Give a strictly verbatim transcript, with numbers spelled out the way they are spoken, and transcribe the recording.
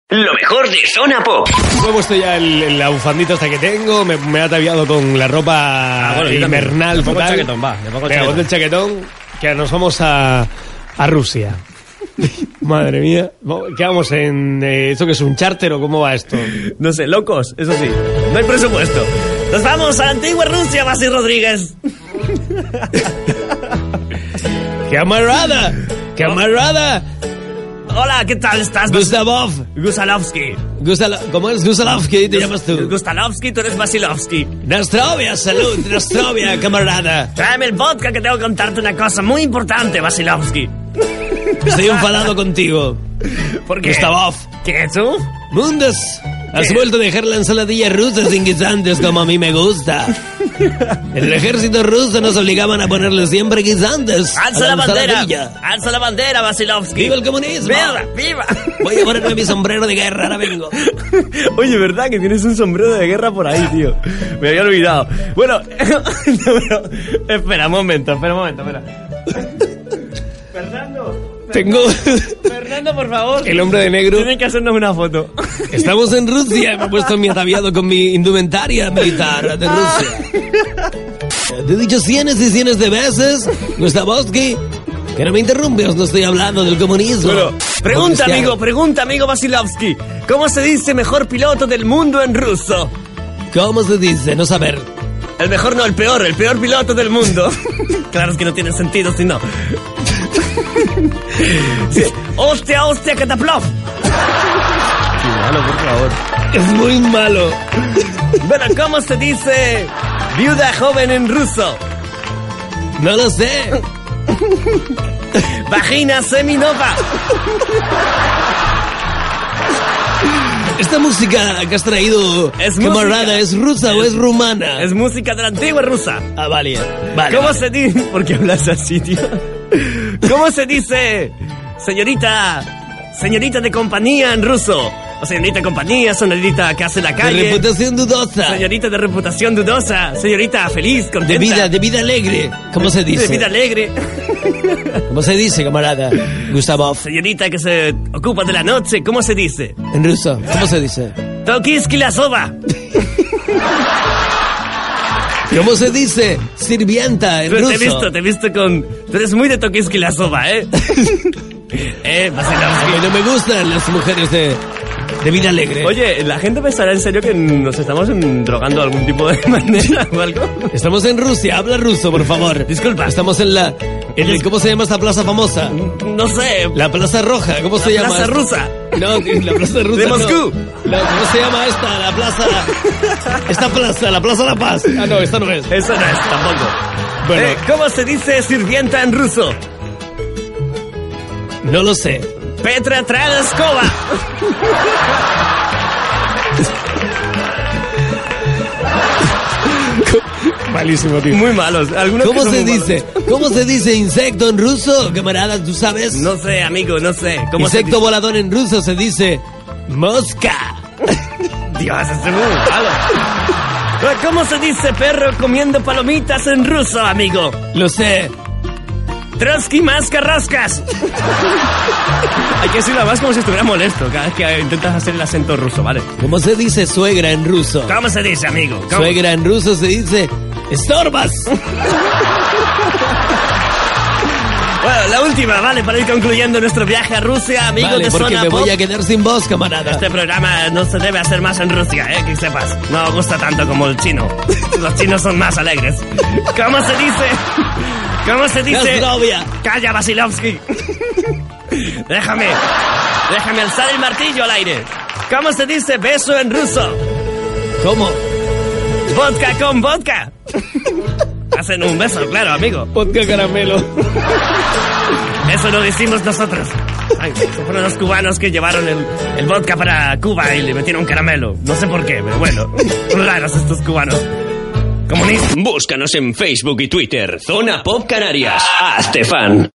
Lo mejor de Zona Pop. Me he puesto ya el, el, la bufandita hasta que tengo, me, me he ataviado con la ropa ah, bueno, invernal le pongo total. El chaquetón, va, le pongo el Venga, chaquetón. ponte el chaquetón, que nos vamos a, a Rusia. Madre mía. ¿Qué vamos en...? Eh, ¿Esto que es un charter o cómo va esto? No sé, locos, eso sí. No hay presupuesto. Nos vamos a la antigua Rusia, Basi Rodríguez. ¡Camarada! ¡Camarada! Hola, ¿qué tal estás? Gustavov. Gustalovsky. Gustal ¿Cómo es Gustalovsky? ¿Te Gus llamas tú? Gustalovsky, tú eres Vasilovsky. Nostrovia, salud, Nostrovia, camarada. Tráeme el vodka que tengo que contarte una cosa muy importante, Vasilovsky. Estoy enfadado contigo. ¿Por qué? Gustavov. ¿Qué es tú? Mundos. Has ¿Qué? vuelto a dejar la ensaladilla rusa sin guisantes como a mí me gusta. En el ejército ruso nos obligaban a ponerle siempre guisantes. ¡Alza a la, la bandera! ensaladilla. ¡Alza la bandera, Vasilovsky! ¡Viva el comunismo! ¡Viva! ¡Viva! Voy a ponerme mi sombrero de guerra, ahora vengo. Oye, ¿verdad que tienes un sombrero de guerra por ahí, tío? Me había olvidado. Bueno, no, pero, espera un momento, espera un momento, espera. Fernando. Tengo... Fernando, por favor. El hombre de negro. Tienen que hacernos una foto. Estamos en Rusia. Me he puesto mi ataviado con mi indumentaria militar de Rusia. Te he dicho cientos y cientos de veces, Gustavovsky, que no me interrumpes, no estoy hablando del comunismo. Bueno, pregunta, amigo, pregunta, amigo Vasilovsky. ¿Cómo se dice mejor piloto del mundo en ruso? ¿Cómo se dice? No saber. El mejor no, el peor, el peor piloto del mundo. Claro, es que no tiene sentido si no. Sí. ¡Hostia, hostia, Kataplov! Qué malo, por favor. Es muy malo. Bueno, ¿cómo se dice viuda joven en ruso? No lo sé. Vagina seminova. Esta música que has traído, es camarada, música. ¿es rusa es, o es rumana? Es música de la antigua rusa. Ah, vale. vale ¿Cómo vale. se dice? ¿Por qué hablas así, tío? ¿Cómo se dice señorita, señorita de compañía en ruso? O señorita de compañía, señorita que hace la calle. De reputación dudosa. Señorita de reputación dudosa. Señorita feliz, contenta. De vida, de vida alegre. ¿Cómo se dice? De vida alegre. ¿Cómo se dice, camarada? Gustavov. Señorita que se ocupa de la noche, ¿cómo se dice? En ruso, ¿cómo se dice? Tokiski la soba. ¿Cómo se dice? Sirvienta en Te ruso. he visto, te he visto con... Tú eres muy de Tokiski la soba, ¿eh? eh, Vasilovsky. A mí no me gustan las mujeres de, de vida alegre. Oye, ¿la gente pensará en serio que nos estamos en- drogando de algún tipo de manera o algo? Estamos en Rusia, habla ruso, por favor. Disculpa. Estamos en la... En el, ¿cómo se llama esta plaza famosa? No sé. La Plaza Roja, ¿cómo La se llama? Plaza esta? Rusa. No, la Plaza Rusa De no. Moscú. No, ¿cómo se llama esta? La Plaza... Esta plaza, la Plaza La Paz. Ah, no, esta no es. Eso no es, tampoco. Bueno. Eh, ¿Cómo se dice sirvienta en ruso? No lo sé. Petra Transkova. Malísimo, tío. Muy malos. Algunos ¿Cómo que son se muy dice? malos. ¿Cómo se dice insecto en ruso, camarada? ¿Tú sabes? No sé, amigo, no sé. ¿Cómo se Insecto volador en ruso se dice mosca. dice? Dios, es muy malo. ¿Cómo se dice perro comiendo palomitas en ruso, amigo? Lo sé. Trotsky más carrascas. Hay que decirlo más como si estuviera molesto cada vez que intentas hacer el acento ruso, ¿vale? ¿Cómo se dice suegra en ruso? ¿Cómo se dice, amigo? ¿Cómo? Suegra en ruso se dice estorbas. Bueno, la última, ¿vale? Para ir concluyendo nuestro viaje a Rusia, amigos Vale, de porque Zona me Pop. voy a quedar sin voz, camarada. Este programa no se debe hacer más en Rusia, ¿eh? Que sepas. No gusta tanto como el chino. Los chinos son más alegres. ¿Cómo se dice? ¿Cómo se dice? Nostrovia. Calla, Vasilovsky. Déjame. Déjame alzar el martillo al aire. ¿Cómo se dice beso en ruso? ¿Cómo? Vodka con vodka. Hacen un beso, claro, amigo. Vodka caramelo. Eso lo decimos nosotros. Ay, fueron los cubanos que llevaron el, el vodka para Cuba y le metieron caramelo. No sé por qué, pero bueno. Son raros estos cubanos. Comunistas. Búscanos en Facebook y Twitter. Zona Pop Canarias. Hazte fan.